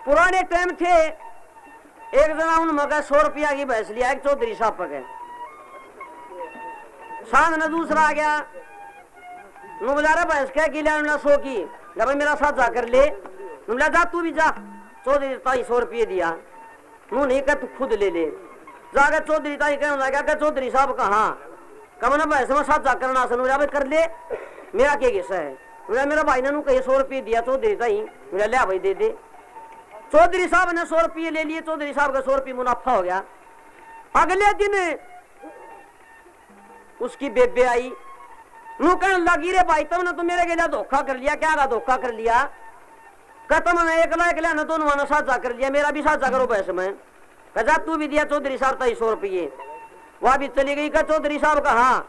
पुराने टाइम थे, एक जना उन मगर 100 रुपया की भैंस लिया एक चौधरी साहब पके। शाम ने दूसरा आ गया, नु बोला रहा भैंस क्या की लिया 100 की, जब मेरा साथ जाकर ले, बोला जा तू भी जा, चौधरी ताई 100 रुपये दिया, नु नहीं कह तू खुद ले ले। जाकर चौधरी ताई कहने लगा चौधरी साहब कहाँ कमना भैंस में साथ जाकर ना सुन कर ले, मेरा क्या किस्सा है। मेरा भाई ने कहीं 100 रुपये दिया चौधरी ताई, मेरा लिया भाई दे दे। चौधरी साहब ने 100 रुपये ले लिए, चौधरी साहब का 100 रुपये मुनाफा हो गया। अगले दिन उसकी बेबे आई, नु कहने लगी रे भाई तुमने तो मेरे के लिए धोखा कर लिया। क्या का धोखा कर लिया? कतम ने एकला ने दोनों ने साझा कर लिया, मेरा भी साझा करो पैसे में। कहा तू भी दिया चौधरी साहब ताई 100 रुपये, वहां भी चली गई। कहा चौधरी साहब का हाँ,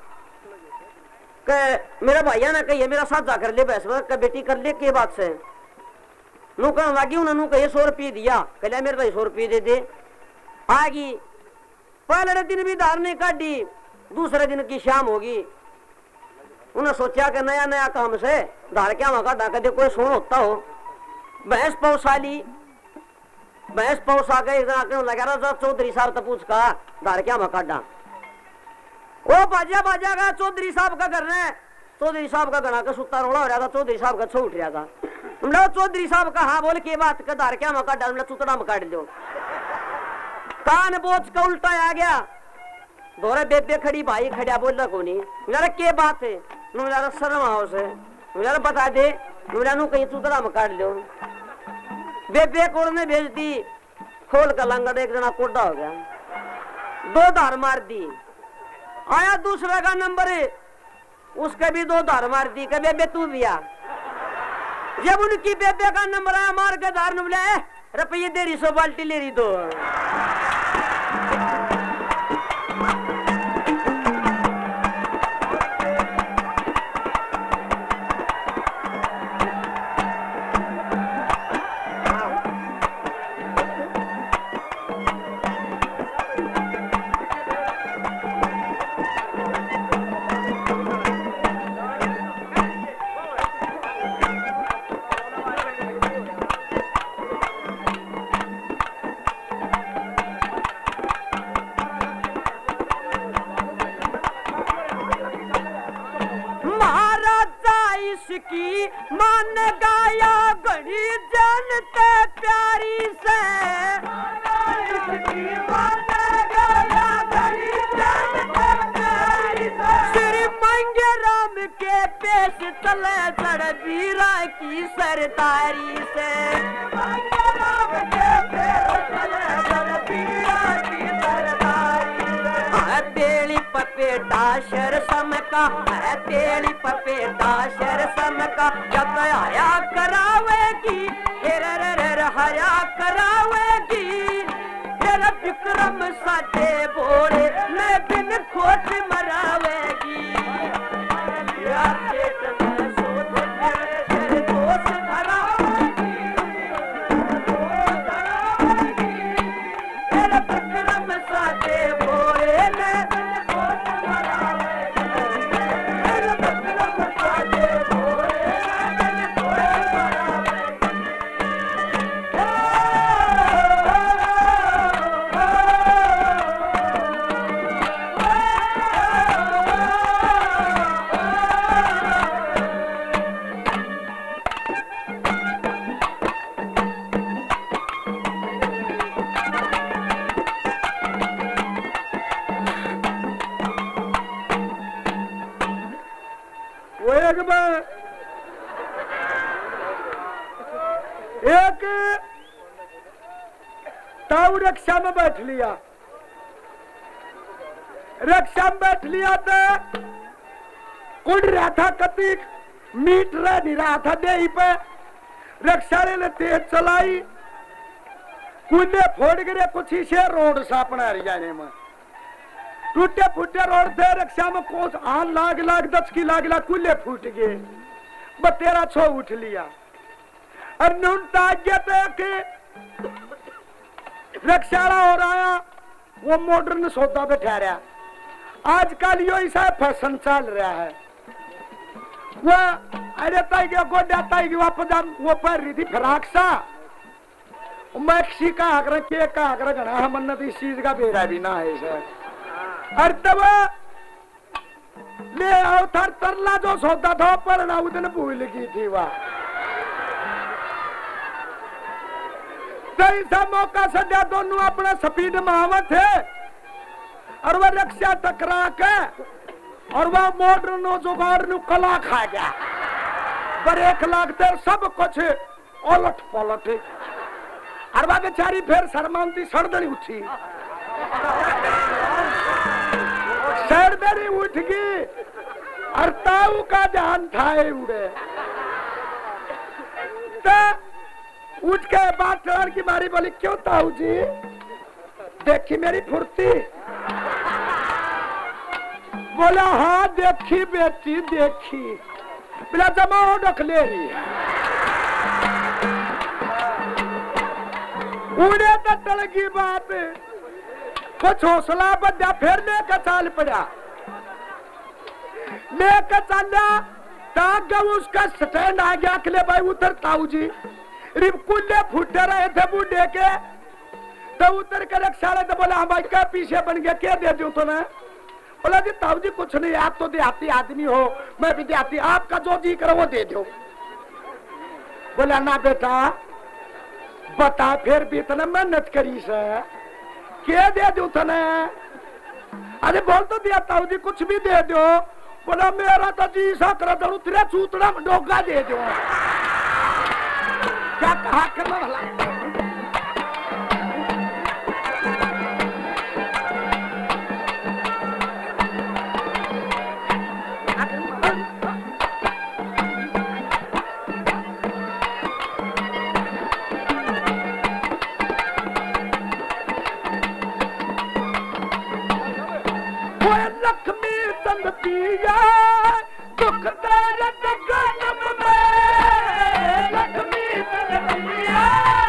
मेरा भैया ने कही मेरा साझा कर ले पैसे में। बेटी कर ले के बात से, नु कहने लगी उन्होंने कही 100 रुपये दिया, कह मेरे भाई 100 रुपये दे दे। आगी पहले दिन भी धार नहीं काटी, दूसरे दिन की शाम होगी। उन्हें सोचा कि नया नया काम से धार क्या वहां काटा, कदे कोई सोन होता हो। भैंस पौसाली, भैंस पौसा के लगा रहा चौधरी साहब तो पूछ का धार क्या वहां काटा। वो बाजा बाजा का चौधरी साहब का करना है, चौधरी साहब का गणा का सुता रोड़ा हो रहा था, चौधरी साहब का छो उठ रहा था। चौधरी साहब का हाँ बोल के बात का धार क्या वहां काटा, चुतड़ा में काट दो। कान बोझ का उल्टा आ गया, दोरे बेबे खड़ी भाई खड़ा बोल रहा कोनी, मेरा के बात है, मेरा शर्म आओ से, मेरा बता दे, मेरा नु कहीं चुतरा में काट लो। बेबे कोड़ ने भेज दी, खोल का लंगड़ एक जना कोडा हो गया, 2 धार मार दी। आया दूसरा का नंबर है, उसके भी 2 धार मार दी, के बेबे तू भी आ। जब उनकी बेबे का नंबर आया, मार के धार न बोले रुपये दे रही 100 बाल्टी ले रही 2। की मान गाया घड़ी जनते प्यारी से, श्री मंगे राम के पेश चले चढ़ बीरा की सरदारी से। तेली पपेटा शर सम का, तेली पपेटा शर सम का, जब आया करावेगी हया करावेगी, फिर विक्रम साथे बोले मैं बिन खोट मरावेगी। एक ताऊ रक्षा में बैठ लिया, रक्षा में बैठ लिया तो उड़ रहा था, कति मीट रह नहीं रहा था दे पे। रक्षा ने तेज चलाई, कूदे फोड़ गिरे कुछ ही से रोड सापना जाने में, टूटे फूटे रोड थे। रक्षा में कोस आन लाग लाग 10 की लाग लाग कूले फूट गए, 13 छो उठ लिया। और रक्षाड़ा हो रहा, वो मॉडर्न सौदा पे ठहरा। आजकल यो ऐसा फैशन चल रहा है, वो अरे ताई के गोड्या ताई की वापस वो पर रही थी फ्राक सा, मैक्सी का आकर के का आकर घना हम इस चीज का बेरा भी ना है सर। और तब ले आओ थर तरला जो सौदा था पर ना उस दिन भूल गई थी वह ऐसा मौका सजा दोनों अपना स्पीड महावत है और वह रक्षा टकरा के और वह मोटर नो जुगाड़ नु कला खा गया ब्रेक लागते सब कुछ उलट पलट और वह बेचारी फिर शर्मांती सड़दड़ी उठी सड़दड़ी उठ गई और ताऊ का ध्यान था उड़े उठ के बात टहर की मारी बोली क्यों ताऊ जी देखी मेरी फुर्ती बोला हाँ देखी बेटी देखी बिना जमाओ रख ले रही उड़े तो टल की बात कुछ हौसला बजा फिर लेकर चाल पड़ा लेकर चला ताक उसका स्टैंड आ गया अखले भाई उतर ताऊ जी रिपकुल्ले फुटे रहे थे बूढ़े के तो उतर के रक्षा तो बोला हम भाई क्या पीछे बन गया क्या दे दूं तुम्हें बोला जी ताऊ जी कुछ नहीं आप तो देहाती आदमी हो मैं भी देहाती आपका जो जी करो वो दे दो बोला ना बेटा बता फिर भी इतना मेहनत करी से क्या दे दूं तुम्हें अरे बोल तो दिया ताऊ जी कुछ भी दे दो बोला मेरा तो जी सा कर दो तेरे चूतड़ा में डोगा दे दो क्या कहा करना भला लक्ष्मी चंद पिया दुख तेरे जन्म में लक्ष्मी चंद पिया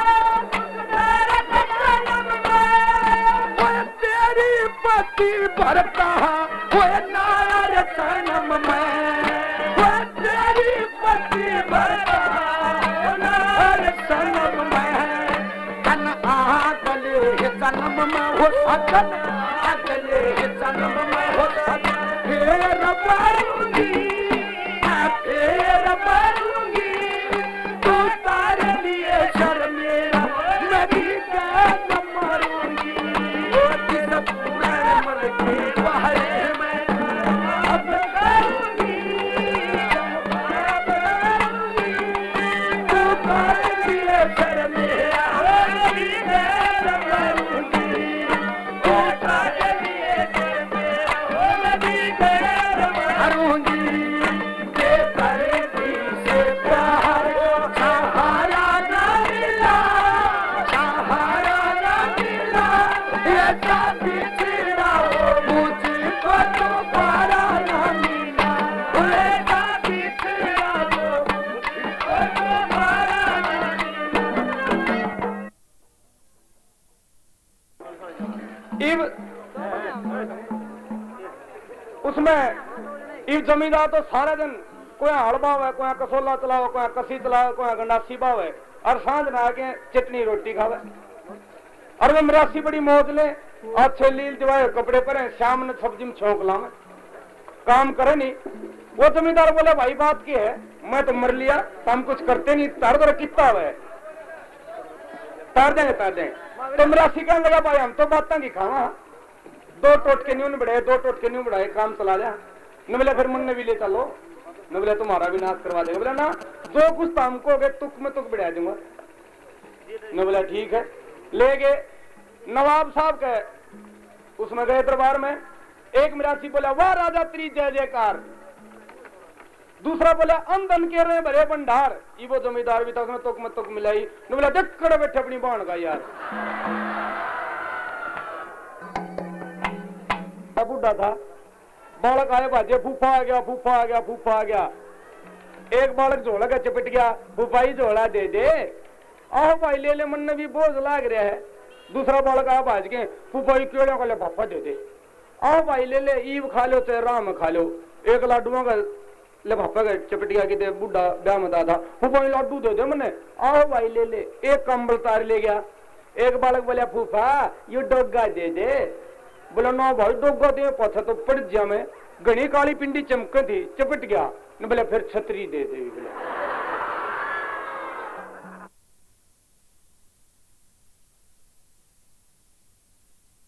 तेरी पति भरता वो नार जन्म में तेरी पति भरता नार जन्म में तन आगले जन्म में हो सकन अगले जन्म में फेर भरूंगी तू तारे लिए शर्मेरा मैं भी क्या मरूंगी सब मर के बहरे में अब करूंगी तू तारे लिए शर्मेरा उसमें जमींदार तो सारे दिन कोई हड़ बावे कोई कसोला चलावे कोई कसी चलावे कोई गंडासी बावे और सांझ में आके चटनी रोटी खावे और वो मरासी बड़ी मौज ले अच्छे लील जवाए कपड़े पहने शाम ने सब्जी में छौंक लावे काम करे नहीं। वो जमींदार बोले भाई बात की है मैं तो मर लिया तो हम कुछ करते नहीं तार दर कितना हुआ है तार देंगे तो मरासी कहने लगा भाई हम तो बातें की खावा दो टोटके न्यू बढ़ाए काम चला जा न बोले फिर मन भी ले चलो न बोले तुम्हारा भी नाश करवा देगा बोले ना जो कुछ तो हमको हो गए तुक में तुक बढ़ा दूंगा न बोला ठीक है ले गए नवाब साहब के उसमें गए दरबार में एक मिरासी बोला वाह राजा तेरी जय जयकार दूसरा बोला अंदन के रहे भरे भंडार ये वो जमींदार भी था उसमें तुक में तुक मिलाई न बोला देख खड़े बैठे अपनी बहन का यार बुढ़ा था बालक आए भाजे फूफा आ गया एक बालक झोला का चपट गया फूफाई झोला दे दे आओ भाई ले मन ने भी बोझ लाग रहा है दूसरा बालक आया भाज के फूफाई केड़ों का ले पापा दे दे आओ भाई ले ईव खा लो चाहे राम खा लो एक लाडुआ का ले पापा का चपट गया कि बुढ़ा ब्याह में दादा फूफाई लाडू दे दे मने आओ भाई ले एक कंबल तार ले गया एक बालक बोले फूफा ये डोगा दे दे। बोला ना भाई डोगा दे पथा तो पड़ जा मैं। घनी काली पिंडी चमक थी चपट गया। बोले फिर छतरी दे दे। बोले